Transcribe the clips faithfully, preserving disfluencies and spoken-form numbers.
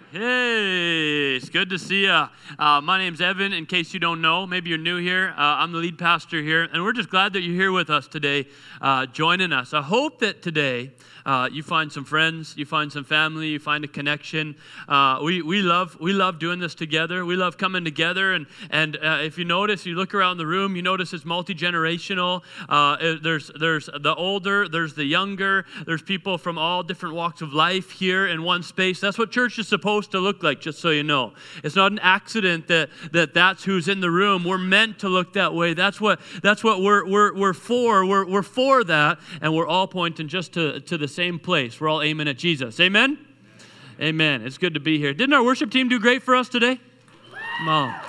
Hey, it's good to see you. Uh, my name's Evan. In case you don't know, maybe you're new here. Uh, I'm the lead pastor here, and we're just glad that you're here with us today, uh, joining us. I hope that today uh, you find some friends, you find some family, you find a connection. Uh, we we love we love doing this together. We love coming together, and and uh, if you notice, you look around the room, you notice it's multi-generational. Uh, there's there's the older, there's the younger, there's people from all different walks of life here in one space. That's what church is supposed to look like, just so you know. It's not an accident that, that that's who's in the room. We're meant to look that way. That's what that's what we're we're we're for. We're we're for that, and we're all pointing just to, to the same place. We're all aiming at Jesus. Amen? Amen. Amen. It's good to be here. Didn't our worship team do great for us today? Come on.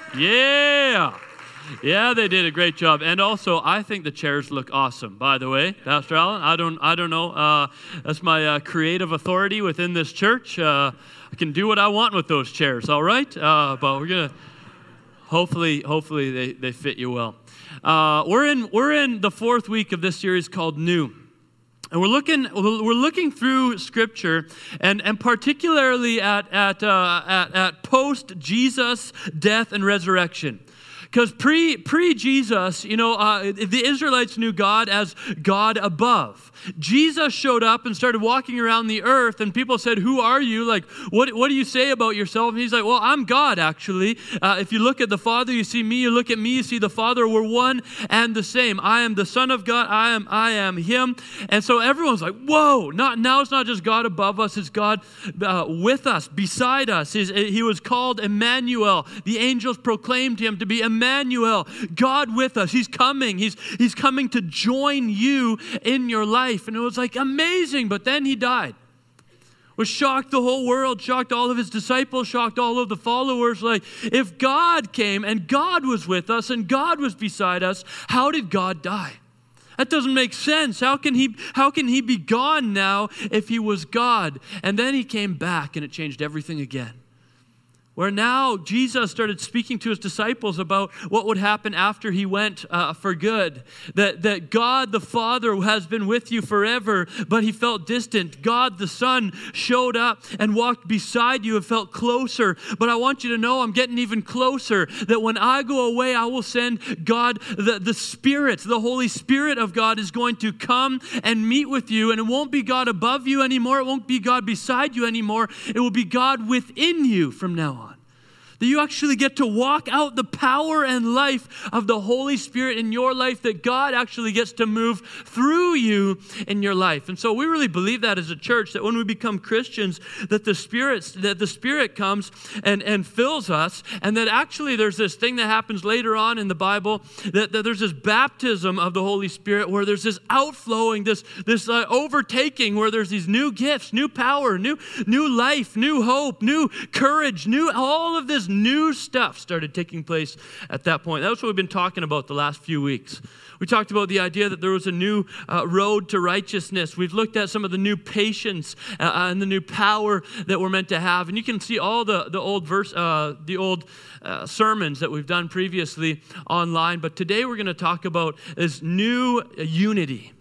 Yeah. Yeah, they did a great job. And also, I think the chairs look awesome, by the way, Pastor Allen. I don't I don't know. Uh, that's my uh, creative authority within this church. Uh, I can do what I want with those chairs, all right? Uh, but we're going to, hopefully, hopefully they, they fit you well. Uh, we're in we're in the fourth week of this series called New. And we're looking we're looking through Scripture, and, and particularly at at, uh, at at post Jesus death and resurrection. Because pre, pre-Jesus, you know, uh, the Israelites knew God as God above. Jesus showed up and started walking around the earth, and people said, who are you? Like, what, what do you say about yourself? And he's like, well, I'm God, actually. Uh, if you look at the Father, you see me. You look at me, you see the Father. We're one and the same. I am the Son of God. I am I am Him. And so everyone's like, whoa, not, now it's not just God above us. It's God uh, with us, beside us. His, he was called Emmanuel. The angels proclaimed Him to be Emmanuel. Emmanuel, God with us. He's coming. He's, he's coming to join you in your life. And it was like amazing. But then He died. Which shocked the whole world, shocked all of His disciples, shocked all of the followers. Like, if God came and God was with us and God was beside us, how did God die? That doesn't make sense. How can he, how can he be gone now if He was God? And then He came back and it changed everything again. Where now Jesus started speaking to His disciples about what would happen after He went uh, for good. That, that God the Father has been with you forever, but He felt distant. God the Son showed up and walked beside you and felt closer. But I want you to know I'm getting even closer. That when I go away, I will send God, the, the Spirit, the Holy Spirit of God is going to come and meet with you. And it won't be God above you anymore. It won't be God beside you anymore. It will be God within you from now on. That you actually get to walk out the power and life of the Holy Spirit in your life, that God actually gets to move through you in your life. And so we really believe that as a church, that when we become Christians, that the Spirit, that the Spirit comes and, and fills us, and that actually there's this thing that happens later on in the Bible, that, that there's this baptism of the Holy Spirit where there's this outflowing, this, this uh, overtaking, where there's these new gifts, new power, new, new life, new hope, new courage, new, all of this new stuff started taking place at that point. That's what we've been talking about the last few weeks. We talked about the idea that there was a new uh, road to righteousness. We've looked at some of the new patience uh, and the new power that we're meant to have. And you can see all the, the old verse, uh, the old uh, sermons that we've done previously online. But today we're going to talk about this new unity.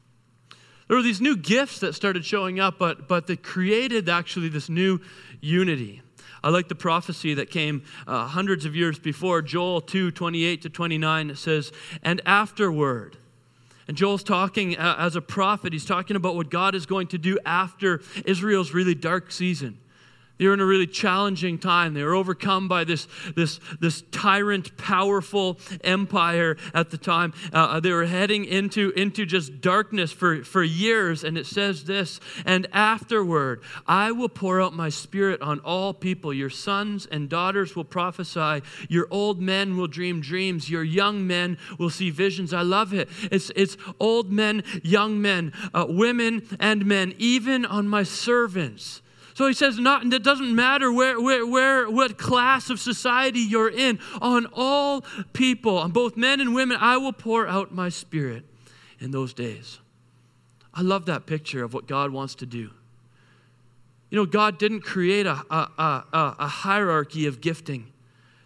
There were these new gifts that started showing up, but but they created actually this new unity. I like the prophecy that came uh, hundreds of years before, Joel two, twenty-eight to twenty-nine. It says, and afterward. And Joel's talking uh, as a prophet. He's talking about what God is going to do after Israel's really dark season. They were in a really challenging time. They were overcome by this, this, this tyrant, powerful empire at the time. Uh, they were heading into, into just darkness for, for years. And it says this, and afterward, I will pour out my Spirit on all people. Your sons and daughters will prophesy. Your old men will dream dreams. Your young men will see visions. I love it. It's, it's old men, young men, uh, women and men, even on my servants. So he says, not, it doesn't matter where, where, where, what class of society you're in. On all people, on both men and women, I will pour out my Spirit in those days. I love that picture of what God wants to do. You know, God didn't create a, a, a, a hierarchy of gifting.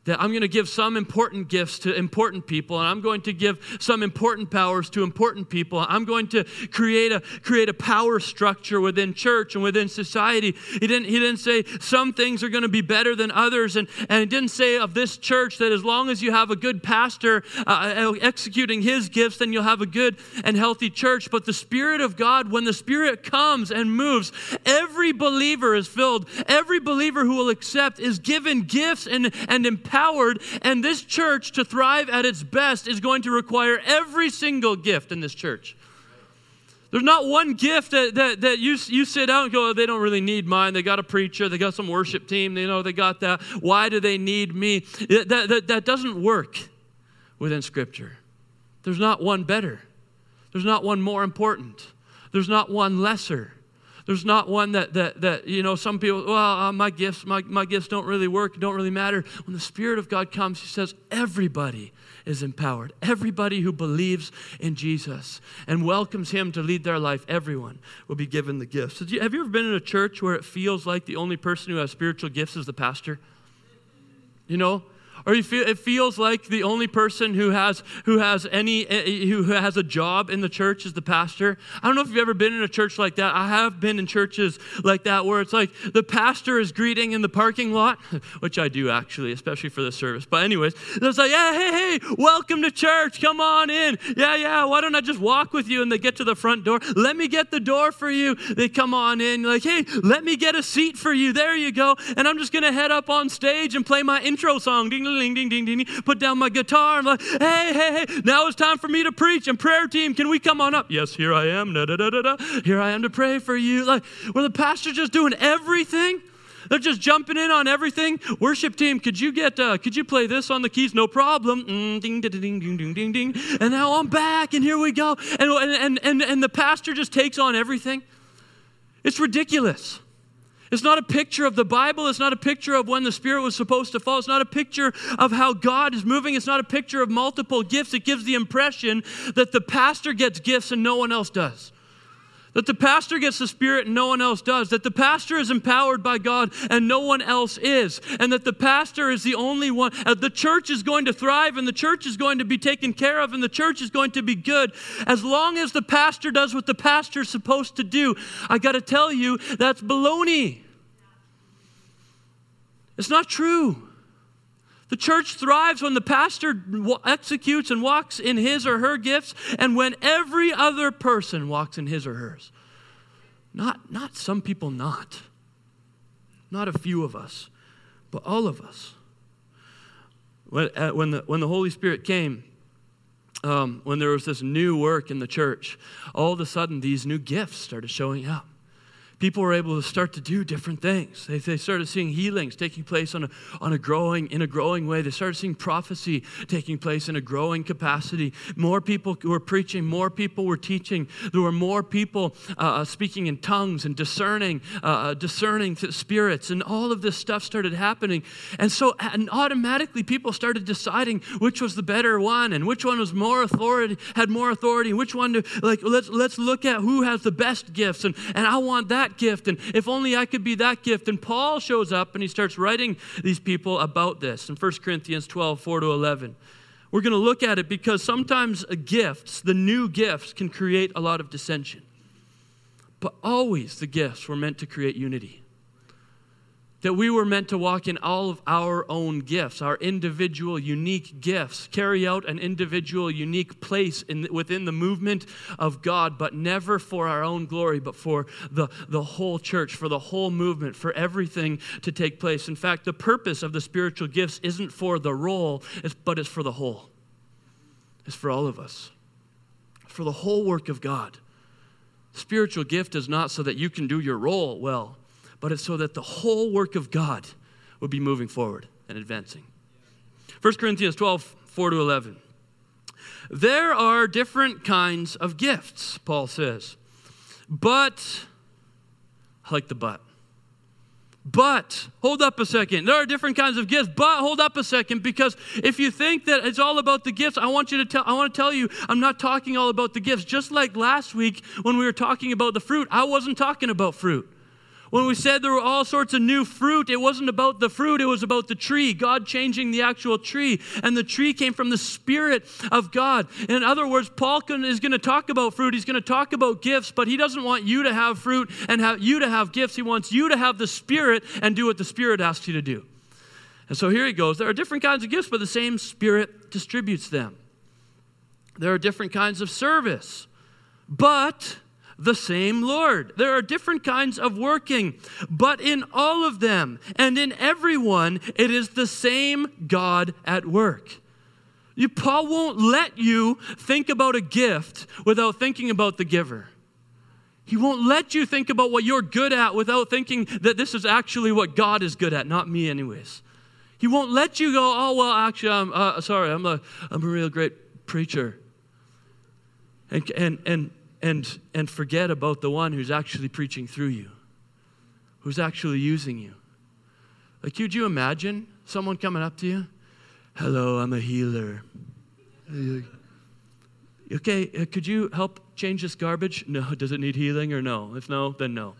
That I'm going to give some important gifts to important people, and I'm going to give some important powers to important people. I'm going to create a create a power structure within church and within society. He didn't he didn't say some things are going to be better than others, and, and he didn't say of this church that as long as you have a good pastor uh, executing his gifts, then you'll have a good and healthy church. But the Spirit of God, when the Spirit comes and moves, every believer is filled. Every believer who will accept is given gifts and, and empowered. Empowered, and this church to thrive at its best is going to require every single gift in this church. There's not one gift that, that, that you, you sit out and go, oh, they don't really need mine. They got a preacher. They got some worship team. They know they got that. Why do they need me? That, that, that doesn't work within Scripture. There's not one better. There's not one more important. There's not one lesser. There's not one that, that, that you know, some people, well, uh, my gifts, my, my gifts don't really work, don't really matter. When the Spirit of God comes, he says everybody is empowered. Everybody who believes in Jesus and welcomes him to lead their life, everyone will be given the gifts. So you, have you ever been in a church where it feels like the only person who has spiritual gifts is the pastor? You know? Or you feel, it feels like the only person who has who has any who has a job in the church is the pastor. I don't know if you've ever been in a church like that. I have been in churches like that where it's like the pastor is greeting in the parking lot, which I do actually, especially for the service. But anyways, it's like, yeah, hey, hey, welcome to church. Come on in. Yeah, yeah. Why don't I just walk with you? And they get to the front door. Let me get the door for you. They come on in. Like, hey, let me get a seat for you. There you go. And I'm just gonna head up on stage and play my intro song. Ding. Ding, ding, ding, ding, put down my guitar and like, hey, hey, hey, now it's time for me to preach. And prayer team, can we come on up? Yes, here I am. Da, da, da, da, da. Here I am to pray for you. Like, where the pastor's just doing everything. They're just jumping in on everything. Worship team, could you get, uh, could you play this on the keys? No problem. Mm, ding, ding, ding, ding, ding, ding, ding. And now I'm back, and here we go. And and and and the pastor just takes on everything. It's ridiculous. It's not a picture of the Bible. It's not a picture of when the Spirit was supposed to fall. It's not a picture of how God is moving. It's not a picture of multiple gifts. It gives the impression that the pastor gets gifts and no one else does. That the pastor gets the Spirit and no one else does. That the pastor is empowered by God and no one else is. And that the pastor is the only one. Uh, the church is going to thrive and the church is going to be taken care of and the church is going to be good as long as the pastor does what the pastor is supposed to do. I got to tell you, that's baloney. It's not true. The church thrives when the pastor executes and walks in his or her gifts and when every other person walks in his or hers. Not, not some people not. Not a few of us, but all of us. When, uh, when, the, when the Holy Spirit came, um, when there was this new work in the church, all of a sudden these new gifts started showing up. People were able to start to do different things. They, they started seeing healings taking place on a, on a growing, in a growing way. They started seeing prophecy taking place in a growing capacity. More people were preaching. More people were teaching. There were more people uh, speaking in tongues and discerning, uh, discerning spirits, and all of this stuff started happening. And so, and automatically, people started deciding which was the better one and which one was more authority, had more authority, and which one to like. Let's let's look at who has the best gifts, and and I want that gift, and if only I could be that gift. And Paul shows up and he starts writing these people about this in First Corinthians twelve, four to eleven. We're going to look at it because sometimes gifts, the new gifts, can create a lot of dissension. But always the gifts were meant to create unity. That we were meant to walk in all of our own gifts, our individual, unique gifts, carry out an individual, unique place in, within the movement of God, but never for our own glory, but for the, the whole church, for the whole movement, for everything to take place. In fact, the purpose of the spiritual gifts isn't for the role, but it's for the whole. It's for all of us. For the whole work of God. Spiritual gift is not so that you can do your role well, but it's so that the whole work of God would be moving forward and advancing. First Corinthians twelve, four to eleven. There are different kinds of gifts, Paul says. But, I like the but. But, hold up a second. There are different kinds of gifts, but hold up a second, because if you think that it's all about the gifts, I want you to tell, I want to tell you, I'm not talking all about the gifts. Just like last week when we were talking about the fruit, I wasn't talking about fruit. When we said there were all sorts of new fruit, it wasn't about the fruit, it was about the tree, God changing the actual tree. And the tree came from the Spirit of God. In other words, Paul can, is going to talk about fruit, he's going to talk about gifts, but he doesn't want you to have fruit and have you to have gifts. He wants you to have the Spirit and do what the Spirit asks you to do. And so here he goes. There are different kinds of gifts, but the same Spirit distributes them. There are different kinds of service, but the same Lord. There are different kinds of working, but in all of them and in everyone, it is the same God at work. You, Paul won't let you think about a gift without thinking about the giver. He won't let you think about what you're good at without thinking that this is actually what God is good at, not me anyways. He won't let you go, oh, well, actually, I'm uh, sorry, I'm a, I'm a real great preacher. And, and, and, And, and forget about the one who's actually preaching through you, who's actually using you. Like, could you imagine someone coming up to you? Hello, I'm a healer. Okay, could you help change this garbage? No, does it need healing or no? If no, then no.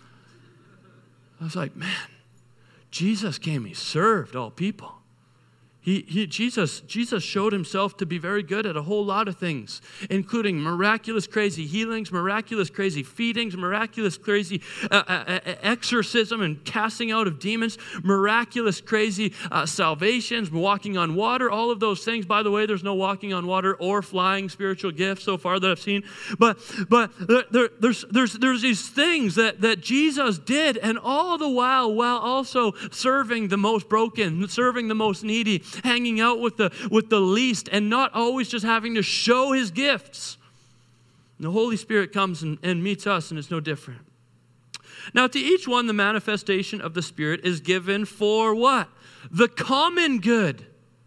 I was like, man, Jesus came, he served all people. He, he, Jesus, Jesus showed himself to be very good at a whole lot of things, including miraculous, crazy healings, miraculous, crazy feedings, miraculous, crazy uh, uh, exorcism and casting out of demons, miraculous, crazy uh, salvations, walking on water, all of those things. By the way, there's no walking on water or flying spiritual gifts so far that I've seen. But but there, there, there's there's there's these things that, that Jesus did, and all the while, while also serving the most broken, serving the most needy, hanging out with the with the least, and not always just having to show his gifts. And the Holy Spirit comes and, and meets us, and it's no different. Now, to each one, the manifestation of the Spirit is given for what? The common good.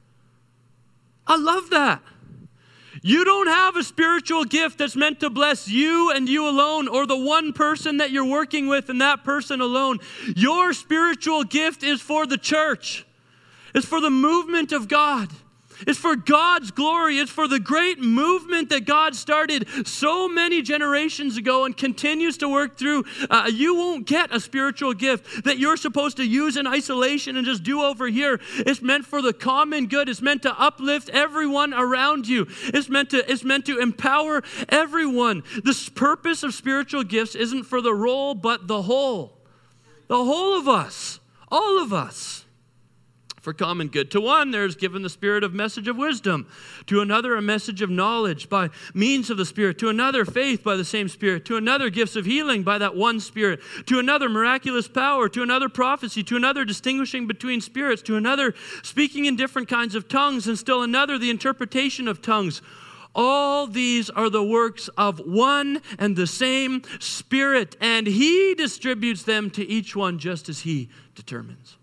I love that. You don't have a spiritual gift that's meant to bless you and you alone, or the one person that you're working with and that person alone. Your spiritual gift is for the church. It's for the movement of God. It's for God's glory. It's for the great movement that God started so many generations ago and continues to work through. Uh, you won't get a spiritual gift that you're supposed to use in isolation and just do over here. It's meant for the common good. It's meant to uplift everyone around you. It's meant to, it's meant to empower everyone. The purpose of spiritual gifts isn't for the role, but the whole. The whole of us. All of us. For common good. To one, there is given the Spirit of message of wisdom. To another, a message of knowledge by means of the Spirit. To another, faith by the same Spirit. To another, gifts of healing by that one Spirit. To another, miraculous power. To another, prophecy. To another, distinguishing between spirits. To another, speaking in different kinds of tongues. And still another, the interpretation of tongues. All these are the works of one and the same Spirit, and He distributes them to each one just as He determines.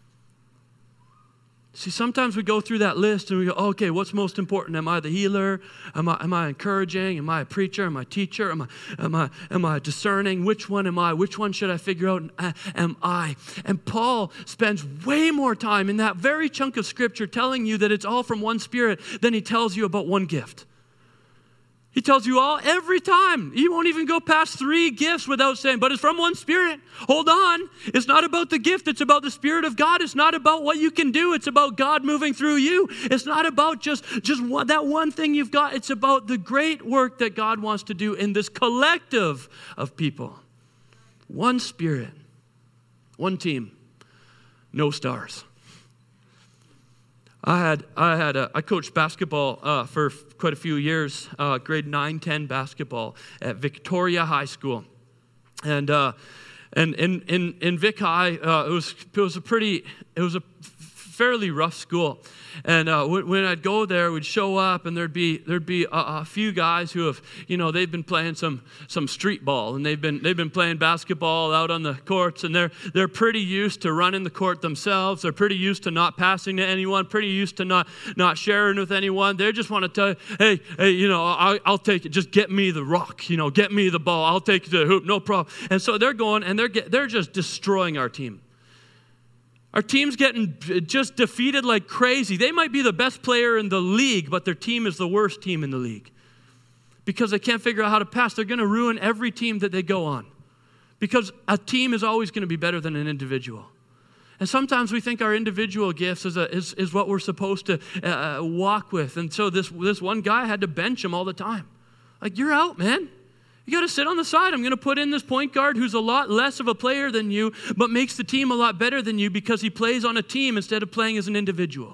See, sometimes we go through that list and we go, okay, what's most important? Am I the healer? Am I, am I encouraging? Am I a preacher? Am I a teacher? Am I, am I, am I discerning? Which one am I? Which one should I figure out? Uh, am I? And Paul spends way more time in that very chunk of Scripture telling you that it's all from one Spirit than he tells you about one gift. He tells you all every time. He won't even go past three gifts without saying, but it's from one Spirit. Hold on. It's not about the gift. It's about the Spirit of God. It's not about what you can do. It's about God moving through you. It's not about just, just one, that one thing you've got. It's about the great work that God wants to do in this collective of people. One Spirit. One team. No stars. I had I had a, I coached basketball uh, for quite a few years, uh, grade nine, ten basketball at Victoria High School, and uh, and in in in Vic High, uh, it was it was a pretty it was a fairly rough school. And uh, when I'd go there, we'd show up, and there'd be there'd be a, a few guys who have, you know, they've been playing some some street ball, and they've been they've been playing basketball out on the courts, and they're they're pretty used to running the court themselves. They're pretty used to not passing to anyone. Pretty used to not not sharing with anyone. They just want to tell you, hey, hey, you know, I, I'll take it. Just get me the rock, you know, get me the ball. I'll take the hoop, no problem. And so they're going, and they're get, they're just destroying our team. Our team's getting just defeated like crazy. They might be the best player in the league, but their team is the worst team in the league. Because they can't figure out how to pass. They're going to ruin every team that they go on. Because a team is always going to be better than an individual. And sometimes we think our individual gifts is, a, is, is what we're supposed to uh, walk with. And so this, this one guy had to bench him all the time. Like, you're out, man. You got to sit on the side. I'm going to put in this point guard who's a lot less of a player than you, but makes the team a lot better than you because he plays on a team instead of playing as an individual.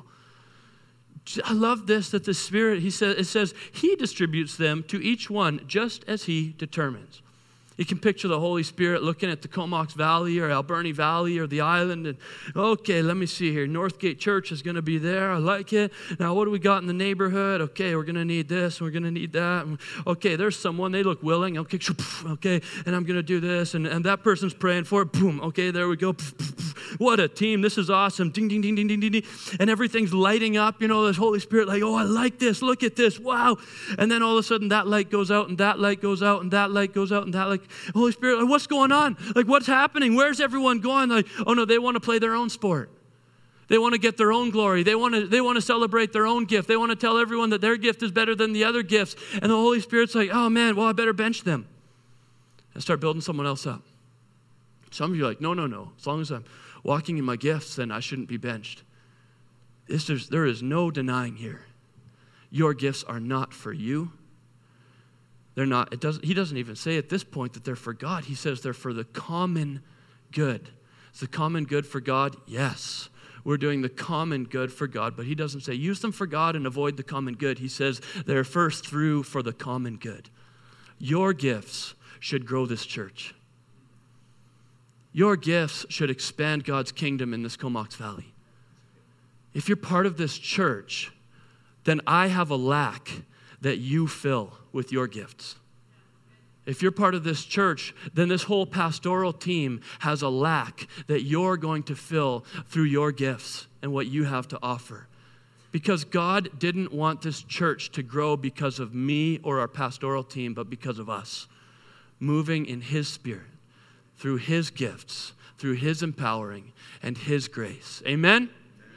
I love this, that the Spirit, he says, it says, he distributes them to each one just as he determines. You can picture the Holy Spirit looking at the Comox Valley or Alberni Valley or the island and, okay, let me see here. Northgate Church is going to be there. I like it. Now, what do we got in the neighborhood? Okay, we're going to need this. We're going to need that. Okay, there's someone. They look willing. Okay, okay, and I'm going to do this. And, and that person's praying for it. Boom. Okay, there we go. What a team. This is awesome. Ding, ding, ding, ding, ding, ding, ding. And everything's lighting up. You know, this Holy Spirit like, oh, I like this. Look at this. Wow. And then all of a sudden that light goes out and that light goes out and that light goes out and that light. Holy Spirit, like, what's going on? Like, what's happening? Where's everyone going? Like, oh no, they want to play their own sport. They want to get their own glory. They want to, they want to celebrate their own gift. They want to tell everyone that their gift is better than the other gifts. And the Holy Spirit's like, oh man, well, I better bench them and start building someone else up. Some of you are like, no, no, no. As long as I'm walking in my gifts, then I shouldn't be benched. This, there is no denying here. Your gifts are not for you. They're not, it doesn't, he doesn't even say at this point that they're for God. He says they're for the common good. Is the common good for God? Yes. We're doing the common good for God, but he doesn't say use them for God and avoid the common good. He says they're first through for the common good. Your gifts should grow this church. Your gifts should expand God's kingdom in this Comox Valley. If you're part of this church, then I have a lack that you fill with your gifts. If you're part of this church, then this whole pastoral team has a lack that you're going to fill through your gifts and what you have to offer. Because God didn't want this church to grow because of me or our pastoral team, but because of us, moving in his Spirit, through his gifts, through his empowering and his grace. Amen?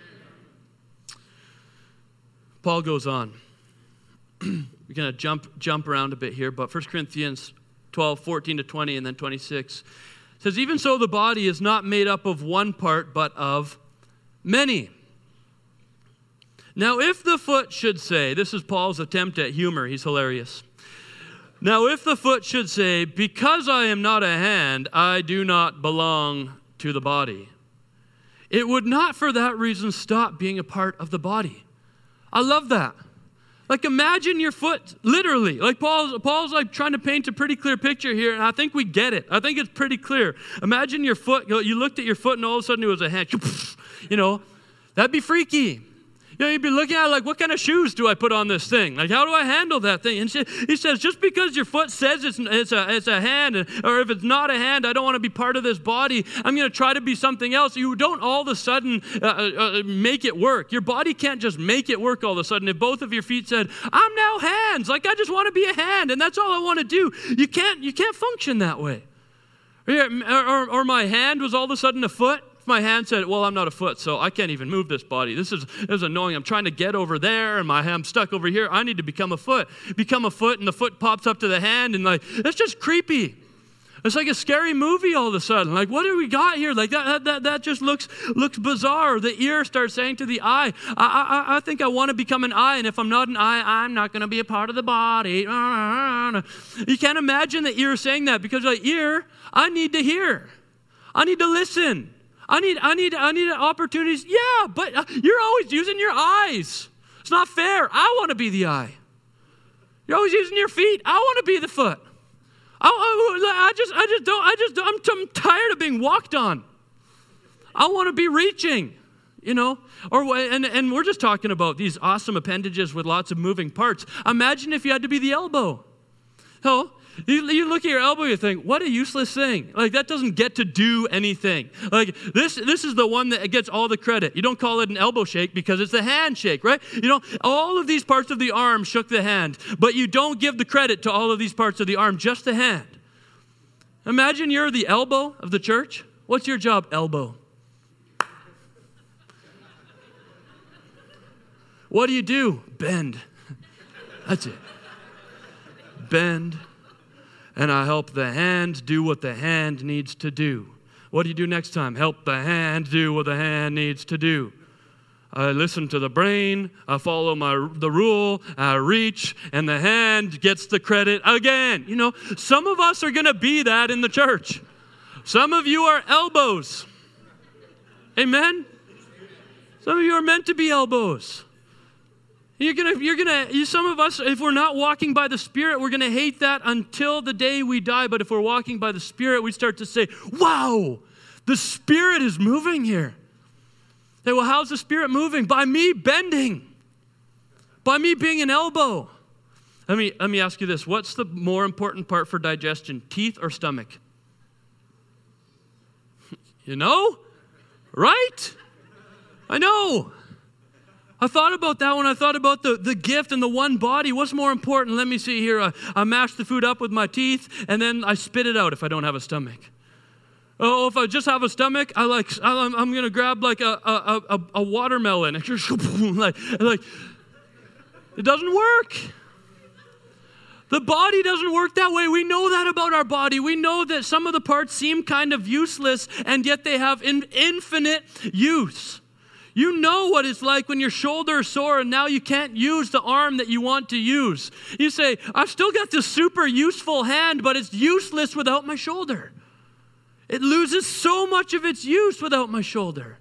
Paul goes on. We're going to jump jump around a bit here, but First Corinthians twelve, fourteen to twenty, and then twenty-six says, even so the body is not made up of one part, but of many. Now if the foot should say, this is Paul's attempt at humor, he's hilarious. Now if the foot should say, because I am not a hand, I do not belong to the body, it would not for that reason stop being a part of the body. I love that. Like, imagine your foot, literally. Like, Paul's, Paul's like trying to paint a pretty clear picture here, and I think we get it. I think it's pretty clear. Imagine your foot, you looked at your foot, and all of a sudden it was a hand. You know, that'd be freaky. You know, you'd be looking at it like, what kind of shoes do I put on this thing? Like, how do I handle that thing? And he says, just because your foot says it's, it's, a, it's a hand, or if it's not a hand, I don't want to be part of this body. I'm going to try to be something else. You don't all of a sudden uh, uh, make it work. Your body can't just make it work all of a sudden. If both of your feet said, I'm now hands, like I just want to be a hand, and that's all I want to do. You can't, you can't function that way. Or, or, or my hand was all of a sudden a foot. My hand said, well, I'm not a foot, so I can't even move this body. This is, this is annoying. I'm trying to get over there, and my hand's stuck over here. I need to become a foot. Become a foot, and the foot pops up to the hand, and like, that's just creepy. It's like a scary movie all of a sudden. Like, what do we got here? Like, that that, that just looks looks bizarre. The ear starts saying to the eye, I, I, I think I want to become an eye, and if I'm not an eye, I'm not going to be a part of the body. You can't imagine the ear saying that, because like, ear, I need to hear. I need to listen. I need, I need, I need opportunities. Yeah, but you're always using your eyes. It's not fair. I want to be the eye. You're always using your feet. I want to be the foot. I, I, I just, I just don't. I just, I'm, I'm tired of being walked on. I want to be reaching. You know, or and and we're just talking about these awesome appendages with lots of moving parts. Imagine if you had to be the elbow. Oh. You, you look at your elbow, you think, what a useless thing. Like, that doesn't get to do anything. Like, this this is the one that gets all the credit. You don't call it an elbow shake because it's a handshake, right? You know, all of these parts of the arm shook the hand, but you don't give the credit to all of these parts of the arm, just the hand. Imagine you're the elbow of the church. What's your job? Elbow. What do you do? Bend. That's it. Bend. and I help the hand do what the hand needs to do. What do you do next time? Help the hand do what the hand needs to do. I listen to the brain, I follow my the rule, I reach, and the hand gets the credit again. You know, some of us are going to be that in the church. Some of you are elbows. Amen? Some of you are meant to be elbows. You're gonna, you're gonna, you, some of us, if we're not walking by the Spirit, we're gonna hate that until the day we die. But if we're walking by the Spirit, we start to say, wow, the Spirit is moving here. Say, well, how's the Spirit moving? By me bending. By me being an elbow. Let me, let me ask you this. What's the more important part for digestion, teeth or stomach? You know? Right? I know. I thought about that when I thought about the, the gift and the one body. What's more important? Let me see here. I, I mash the food up with my teeth, and then I spit it out if I don't have a stomach. Oh, if I just have a stomach, I like I'm, I'm going to grab like a a, a, a watermelon. like, like, it doesn't work. The body doesn't work that way. We know that about our body. We know that some of the parts seem kind of useless, and yet they have in, infinite use. You know what it's like when your shoulder is sore and now you can't use the arm that you want to use. You say, I've still got this super useful hand, but it's useless without my shoulder. It loses so much of its use without my shoulder.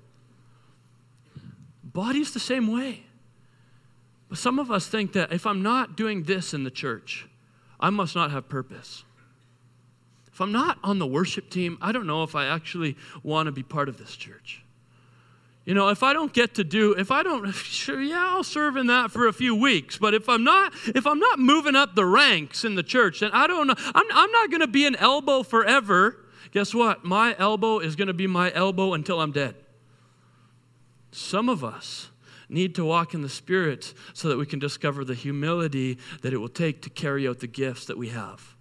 Body's the same way. But some of us think that if I'm not doing this in the church, I must not have purpose. If I'm not on the worship team, I don't know if I actually want to be part of this church. You know, if I don't get to do, if I don't, sure, yeah, I'll serve in that for a few weeks. But if I'm not, if I'm not moving up the ranks in the church, then I don't know. I'm, I'm not going to be an elbow forever. Guess what? My elbow is going to be my elbow until I'm dead. Some of us need to walk in the Spirit so that we can discover the humility that it will take to carry out the gifts that we have.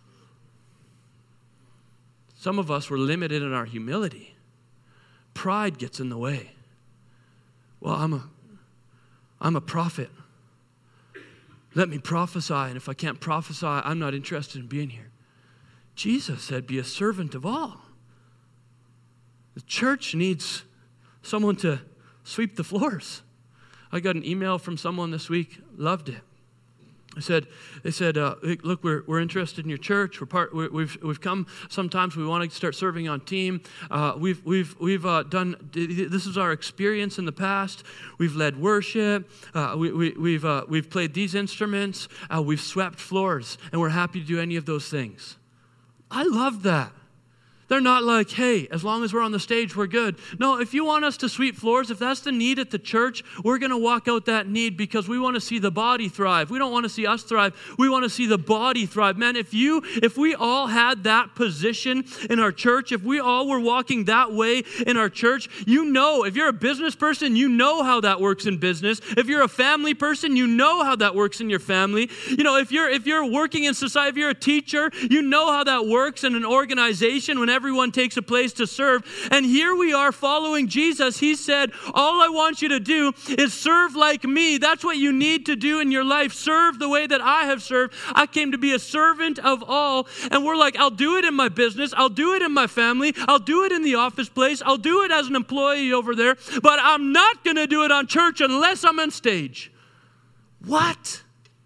Some of us were limited in our humility. Pride gets in the way. Well, I'm a, I'm a prophet. Let me prophesy, and if I can't prophesy, I'm not interested in being here. Jesus said, be a servant of all. The church needs someone to sweep the floors. I got an email from someone this week, loved it. I said, they said, uh, look, we're we're interested in your church. We're part. We're, we've we've come. Sometimes we want to start serving on team. Uh, we've we've we've uh, done. This is our experience in the past. We've led worship. Uh, we, we we've uh, we've played these instruments. Uh, we've swept floors, and we're happy to do any of those things. I love that. They're not like, hey, as long as we're on the stage, we're good. No, if you want us to sweep floors, if that's the need at the church, we're going to walk out that need because we want to see the body thrive. We don't want to see us thrive. We want to see the body thrive. Man, if you, if we all had that position in our church, if we all were walking that way in our church, you know, if you're a business person, you know how that works in business. If you're a family person, you know how that works in your family. You know, if you're, if you're working in society, if you're a teacher, you know how that works in an organization whenever everyone takes a place to serve. And here we are following Jesus. He said, all I want you to do is serve like me. That's what you need to do in your life. Serve the way that I have served. I came to be a servant of all. And we're like, I'll do it in my business. I'll do it in my family. I'll do it in the office place. I'll do it as an employee over there. But I'm not going to do it on church unless I'm on stage. What?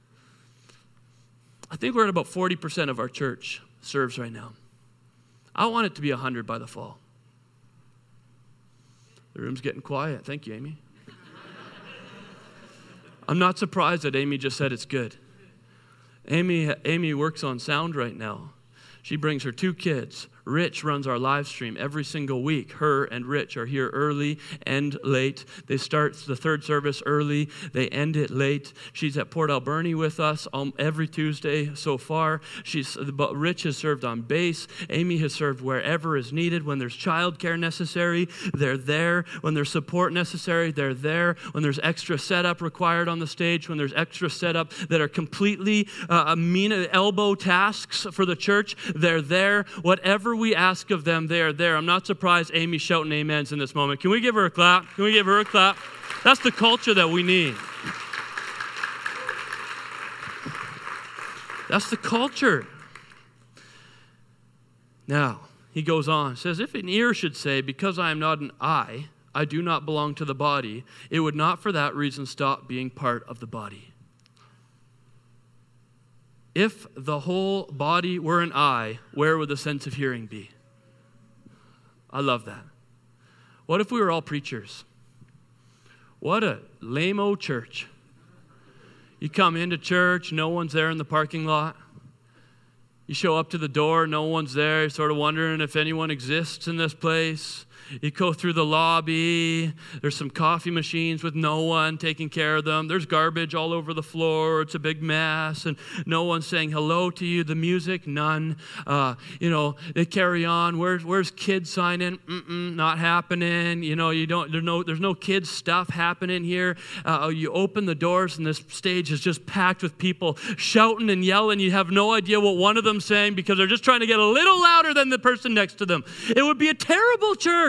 I think we're at about forty percent of our church serves right now. I want it to be one hundred by the fall. The room's getting quiet. Thank you, Amy. I'm not surprised that Amy just said it's good. Amy, Amy works on sound right now. She brings her two kids. Rich runs our live stream every single week. Her and Rich are here early and late. They start the third service early. They end it late. She's at Port Alberni with us um, every Tuesday so far. She's, but Rich has served on base. Amy has served wherever is needed. When there's childcare necessary, they're there. When there's support necessary, they're there. When there's extra setup required on the stage, when there's extra setup that are completely uh, mean elbow tasks for the church, they're there. Whatever we ask of them, they are there. I'm not surprised Amy's shouting amens in this moment. Can we give her a clap? Can we give her a clap? That's the culture that we need. That's the culture. Now, he goes on, says, if an ear should say, because I am not an eye, I do not belong to the body, it would not for that reason stop being part of the body. If the whole body were an eye, where would the sense of hearing be? I love that. What if we were all preachers? What a lame-o church. You come into church, no one's there in the parking lot. You show up to the door, no one's there. You're sort of wondering if anyone exists in this place. You go through the lobby. There's some coffee machines with no one taking care of them. There's garbage all over the floor. It's a big mess, and no one's saying hello to you. The music, none. Uh, you know, they carry on. Where's where's kids signing? Mm-mm, not happening. You know, you don't. There's no there's no kids stuff happening here. Uh, you open the doors, and this stage is just packed with people shouting and yelling. You have no idea what one of them's saying because they're just trying to get a little louder than the person next to them. It would be a terrible church.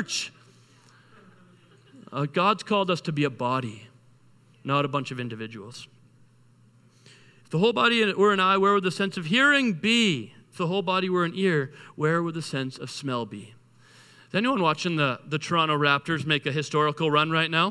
Uh, God's called us to be a body, not a bunch of individuals. If the whole body were an eye, where would the sense of hearing be? If the whole body were an ear, where would the sense of smell be? Is anyone watching the, the Toronto Raptors make a historical run right now?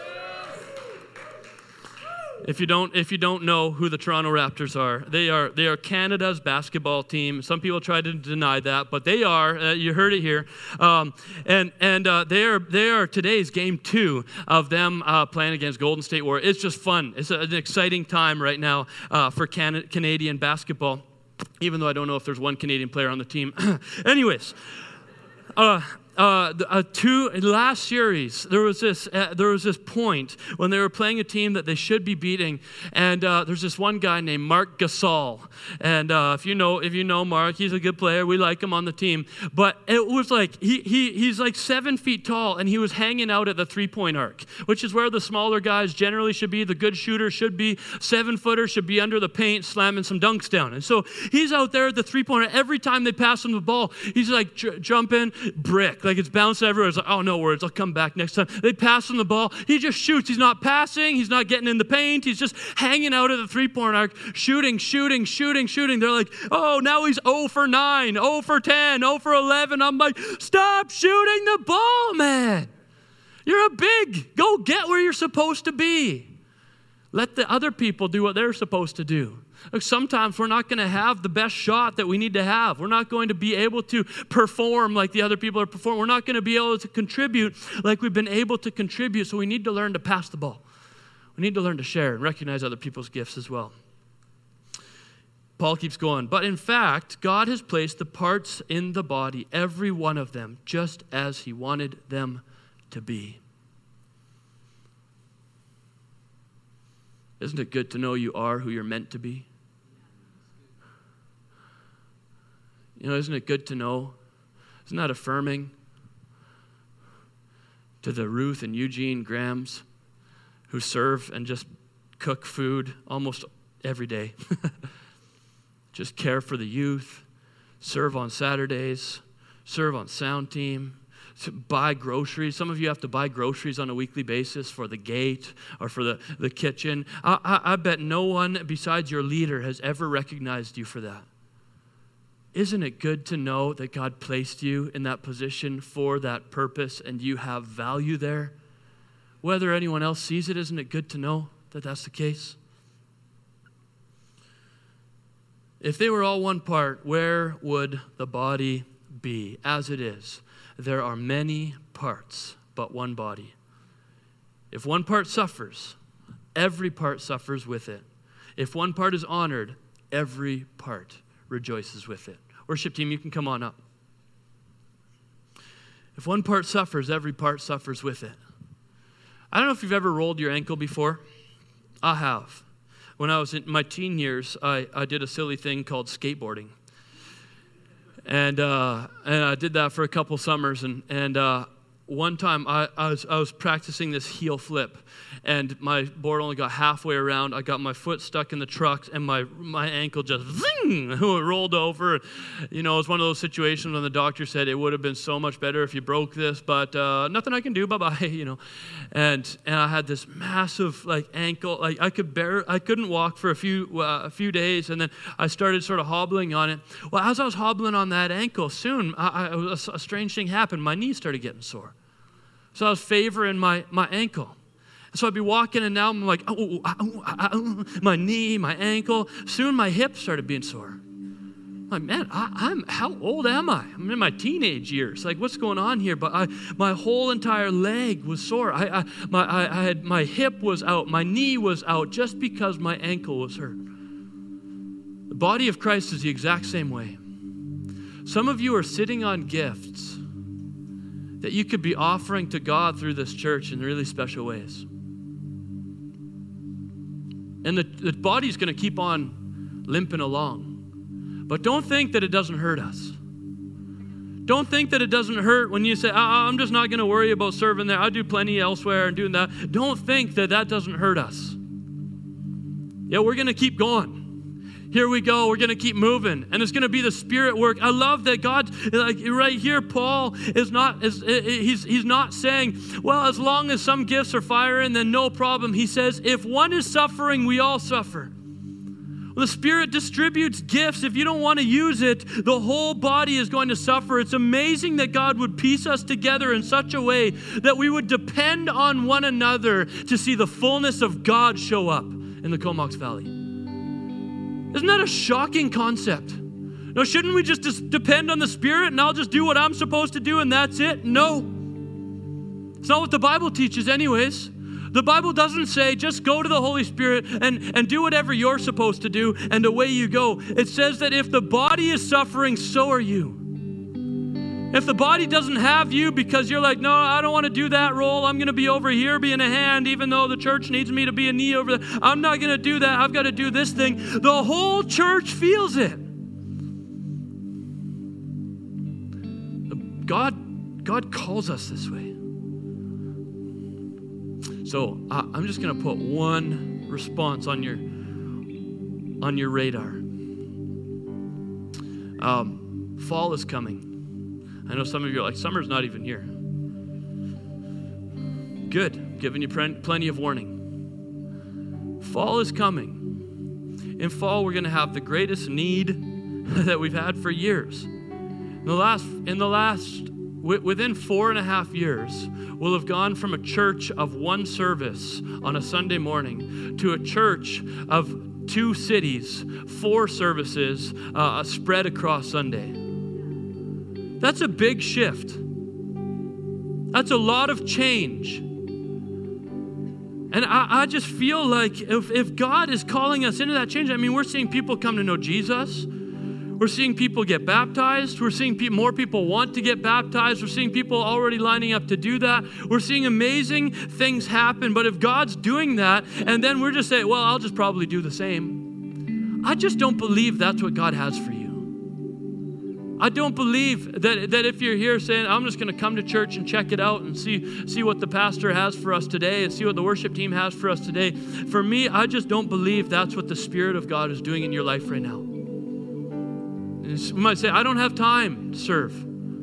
If you don't, if you don't know who the Toronto Raptors are, they are they are Canada's basketball team. Some people try to deny that, but they are. Uh, you heard it here, um, and and uh, they are they are today's game two of them uh, playing against Golden State Warriors. It's just fun. It's a, an exciting time right now uh, for Can- Canadian basketball. Even though I don't know if there's one Canadian player on the team. Anyways. Uh, Uh, the, uh, two last series, there was this uh, there was this point when they were playing a team that they should be beating, and uh, there's this one guy named Marc Gasol, and uh, if you know if you know Mark, he's a good player. We like him on the team, but it was like he he he's like seven feet tall, and he was hanging out at the three point arc, which is where the smaller guys generally should be. The good shooter should be seven footer, should be under the paint, slamming some dunks down, and so he's out there at the three point arc. Every time they pass him the ball, he's like j- jumping brick. Like it's bouncing everywhere. It's like, oh, no worries. I'll come back next time. They pass him the ball. He just shoots. He's not passing. He's not getting in the paint. He's just hanging out at the three-point arc, shooting, shooting, shooting, shooting. They're like, oh, now he's zero for nine, zero for ten, zero for eleven. I'm like, stop shooting the ball, man. You're a big. Go get where you're supposed to be. Let the other people do what they're supposed to do. Look, sometimes we're not going to have the best shot that we need to have. We're not going to be able to perform like the other people are performing. We're not going to be able to contribute like we've been able to contribute. So we need to learn to pass the ball. We need to learn to share and recognize other people's gifts as well. Paul keeps going. But in fact, God has placed the parts in the body, every one of them, just as he wanted them to be. Isn't it good to know you are who you're meant to be? You know, isn't it good to know? Isn't that affirming to the Ruth and Eugene Grahams who serve and just cook food almost every day? Just care for the youth, serve on Saturdays, serve on sound team, buy groceries. Some of you have to buy groceries on a weekly basis for the gate or for the, the kitchen. I, I, I bet no one besides your leader has ever recognized you for that. Isn't it good to know that God placed you in that position for that purpose and you have value there? Whether anyone else sees it, isn't it good to know that that's the case? If they were all one part, where would the body be? As it is, there are many parts, but one body. If one part suffers, every part suffers with it. If one part is honored, every part rejoices with it. Worship team, you can come on up. If one part suffers, every part suffers with it. I don't know if you've ever rolled your ankle before. I have. When I was in my teen years, I, I did a silly thing called skateboarding. And uh, and I did that for a couple summers. And, and uh, one time I, I, was, I was practicing this heel flip, and my board only got halfway around. I got my foot stuck in the truck, and my my ankle just zing, it rolled over. You know, it was one of those situations when the doctor said it would have been so much better if you broke this, but uh, nothing I can do. Bye bye. You know, and and I had this massive like ankle. Like I could bear, I couldn't walk for a few uh, a few days, and then I started sort of hobbling on it. Well, as I was hobbling on that ankle, soon I, I, a, a strange thing happened. My knee started getting sore. So I was favoring my, my ankle. So I'd be walking, and now I'm like, oh, oh, oh, oh, my knee, my ankle. Soon my hip started being sore. I'm like, man, I, I'm how old am I? I'm in my teenage years. Like, what's going on here? But I, my whole entire leg was sore. I, I, my, I, I had my hip was out, my knee was out, just because my ankle was hurt. The body of Christ is the exact same way. Some of you are sitting on gifts that you could be offering to God through this church in really special ways. And the, the body's going to keep on limping along. But don't think that it doesn't hurt us. Don't think that it doesn't hurt when you say, I'm just not going to worry about serving there. I do plenty elsewhere and doing that. Don't think that that doesn't hurt us. Yeah, we're going to keep going. Here we go. We're going to keep moving, and it's going to be the Spirit work. I love that God, like right here, Paul is not is he's he's not saying, well, as long as some gifts are firing, then no problem. He says, if one is suffering, we all suffer. Well, the Spirit distributes gifts. If you don't want to use it, the whole body is going to suffer. It's amazing that God would piece us together in such a way that we would depend on one another to see the fullness of God show up in the Comox Valley. Isn't that a shocking concept? No, shouldn't we just, just depend on the Spirit and I'll just do what I'm supposed to do and that's it? No. It's not what the Bible teaches anyways. The Bible doesn't say just go to the Holy Spirit and, and do whatever you're supposed to do and away you go. It says that if the body is suffering, so are you. If the body doesn't have you because you're like, no, I don't want to do that role. I'm going to be over here being a hand, even though the church needs me to be a knee over there. I'm not going to do that. I've got to do this thing. The whole church feels it. God, God calls us this way. So uh, I'm just going to put one response on your on your radar. Um, fall is coming. I know some of you are like, summer's not even here. Good, giving you plenty of warning. Fall is coming. In fall, we're going to have the greatest need that we've had for years. In the last, in the last, within four and a half years, we'll have gone from a church of one service on a Sunday morning to a church of two cities, four services uh, spread across Sunday. That's a big shift. That's a lot of change. And I, I just feel like if, if God is calling us into that change, I mean, we're seeing people come to know Jesus. We're seeing people get baptized. We're seeing pe- more people want to get baptized. We're seeing people already lining up to do that. We're seeing amazing things happen. But if God's doing that, and then we're just saying, well, I'll just probably do the same. I just don't believe that's what God has for you. I don't believe that, that if you're here saying, I'm just going to come to church and check it out and see, see what the pastor has for us today and see what the worship team has for us today. For me, I just don't believe that's what the Spirit of God is doing in your life right now. We might say, I don't have time to serve.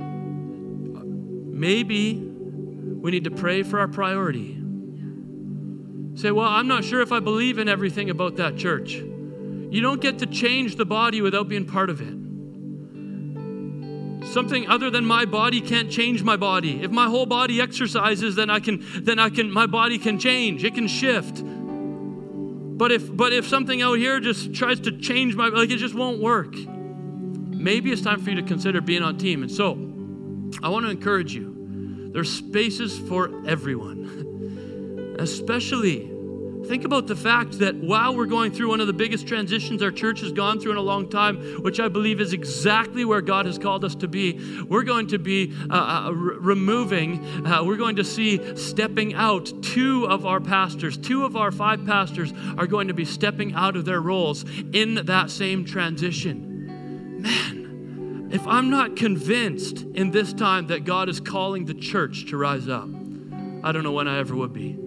Maybe we need to pray for our priority. Say, well, I'm not sure if I believe in everything about that church. You don't get to change the body without being part of it. Something other than my body can't change my body. If my whole body exercises, then I can, then I can, my body can change. It can shift. But if, but if something out here just tries to change my, like it just won't work. Maybe it's time for you to consider being on team. And so, I want to encourage you. There's spaces for everyone. Especially, think about the fact that while we're going through one of the biggest transitions our church has gone through in a long time, which I believe is exactly where God has called us to be, we're going to be uh, uh, re- removing, uh, we're going to see stepping out two of our pastors, two of our five pastors are going to be stepping out of their roles in that same transition. Man, if I'm not convinced in this time that God is calling the church to rise up, I don't know when I ever would be.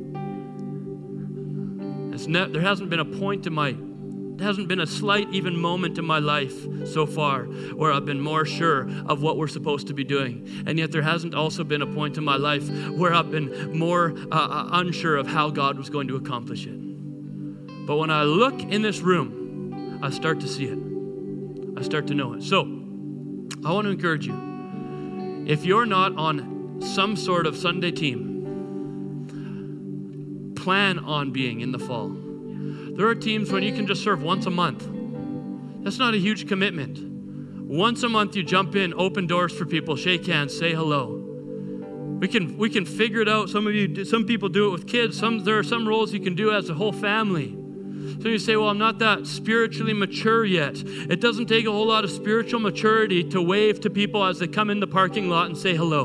It's ne- there hasn't been a point in my, there hasn't been a slight even moment in my life so far where I've been more sure of what we're supposed to be doing. And yet there hasn't also been a point in my life where I've been more uh, unsure of how God was going to accomplish it. But when I look in this room, I start to see it. I start to know it. So I want to encourage you. If you're not on some sort of Sunday team, plan on being in the fall. There are teams when you can just serve once a month. That's not a huge commitment. Once a month you jump in, open doors for people, shake hands, say hello. We can we can figure it out. Some of you, some people do it with kids. Some there are some roles you can do as a whole family. So you say, well, I'm not that spiritually mature yet. It doesn't take a whole lot of spiritual maturity to wave to people as they come in the parking lot and say hello.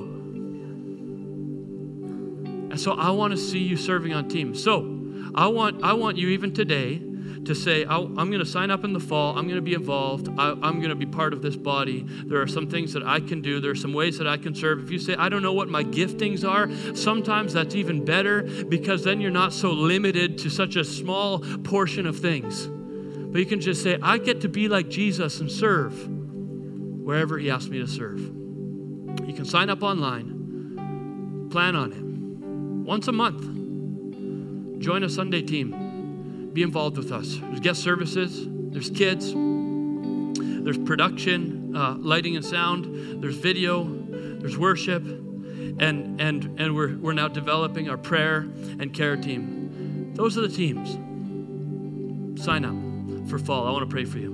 And so I want to see you serving on teams. So I want I want you even today to say, I'm going to sign up in the fall. I'm going to be involved. I, I'm going to be part of this body. There are some things that I can do. There are some ways that I can serve. If you say, I don't know what my giftings are, sometimes that's even better because then you're not so limited to such a small portion of things. But you can just say, I get to be like Jesus and serve wherever he asks me to serve. You can sign up online. Plan on it. Once a month. Join a Sunday team. Be involved with us. There's guest services. There's kids. There's production, uh, lighting and sound. There's video. There's worship. And and and we're we're now developing our prayer and care team. Those are the teams. Sign up for fall. I want to pray for you.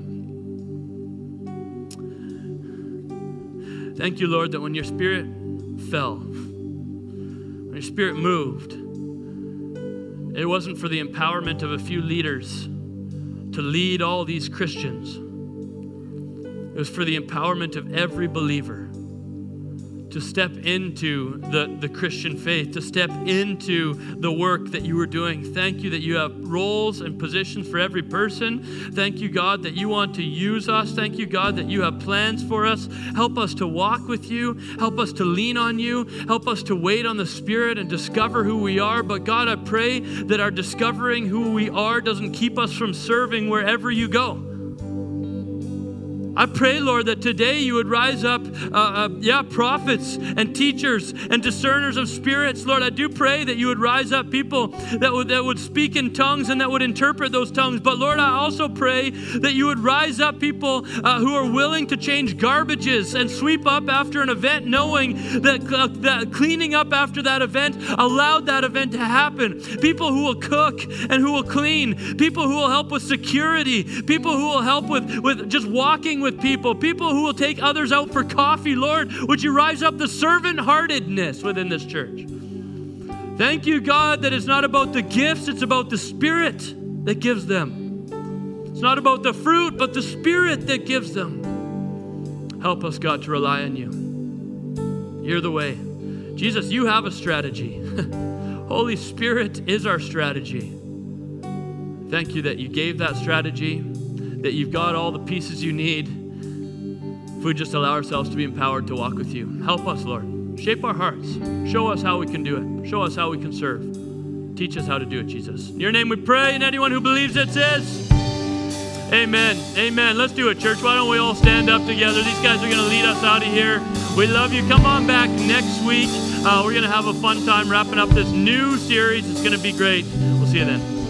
Thank you, Lord, that when your Spirit fell, when your Spirit moved, it wasn't for the empowerment of a few leaders to lead all these Christians. It was for the empowerment of every believer to step into the, the Christian faith, to step into the work that you were doing. Thank you that you have roles and positions for every person. Thank you, God, that you want to use us. Thank you, God, that you have plans for us. Help us to walk with you. Help us to lean on you. Help us to wait on the Spirit and discover who we are. But God, I pray that our discovering who we are doesn't keep us from serving wherever you go. I pray, Lord, that today you would rise up, uh, uh, yeah, prophets and teachers and discerners of spirits. Lord, I do pray that you would rise up people that would, that would speak in tongues and that would interpret those tongues. But Lord, I also pray that you would rise up people uh, who are willing to change garbages and sweep up after an event, knowing that, uh, that cleaning up after that event allowed that event to happen. People who will cook and who will clean. People who will help with security. People who will help with, with just walking with people, people who will take others out for coffee. Lord, would you rise up the servant-heartedness within this church? Thank you, God, that it's not about the gifts, it's about the Spirit that gives them. It's not about the fruit, but the Spirit that gives them. Help us, God, to rely on you. You're the way. Jesus, you have a strategy. Holy Spirit is our strategy. Thank you that you gave that strategy, that you've got all the pieces you need if we just allow ourselves to be empowered to walk with you. Help us, Lord. Shape our hearts. Show us how we can do it. Show us how we can serve. Teach us how to do it, Jesus. In your name we pray, and anyone who believes it says, amen. Amen. Let's do it, church. Why don't we all stand up together? These guys are going to lead us out of here. We love you. Come on back next week. Uh, we're going to have a fun time wrapping up this new series. It's going to be great. We'll see you then.